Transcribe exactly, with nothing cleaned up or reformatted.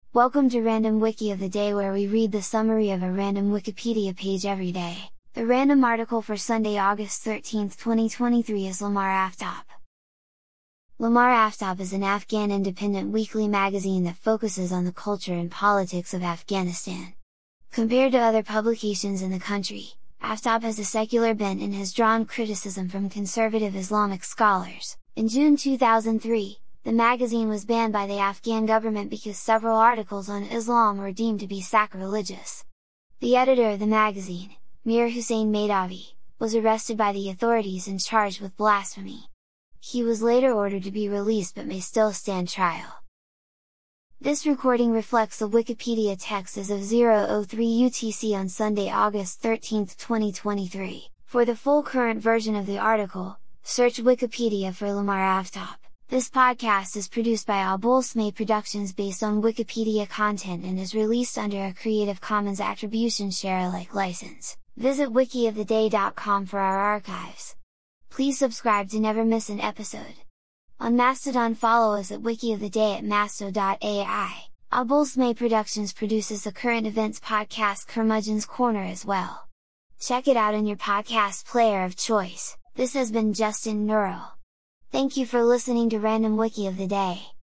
Welcome to Random Wiki of the Day, where we read the summary of a random Wikipedia page every day. The random article for Sunday, August thirteenth twenty twenty-three is Lamar Aftab. Lamar Aftab is an Afghan independent weekly magazine that focuses on the culture and politics of Afghanistan. Compared to other publications in the country, Aftab has a secular bent and has drawn criticism from conservative Islamic scholars. In June two thousand three, the magazine was banned by the Afghan government because several articles on Islam were deemed to be sacrilegious. The editor of the magazine, Mir Hussein Mahdavi, was arrested by the authorities and charged with blasphemy. He was later ordered to be released but may still stand trial. This recording reflects the Wikipedia text as of zero oh three U T C on Sunday, August thirteenth twenty twenty-three. For the full current version of the article, search Wikipedia for Lamar Aftab. This podcast is produced by Abul Smay Productions based on Wikipedia content and is released under a Creative Commons Attribution Share Alike license. Visit wiki of the day dot com for our archives. Please subscribe to never miss an episode. On Mastodon, follow us at Wiki of the Day at masto dot A I. Abul Smay Productions produces the current events podcast Curmudgeon's Corner as well. Check it out in your podcast player of choice. This has been Justin Neural. Thank you for listening to Random Wiki of the Day.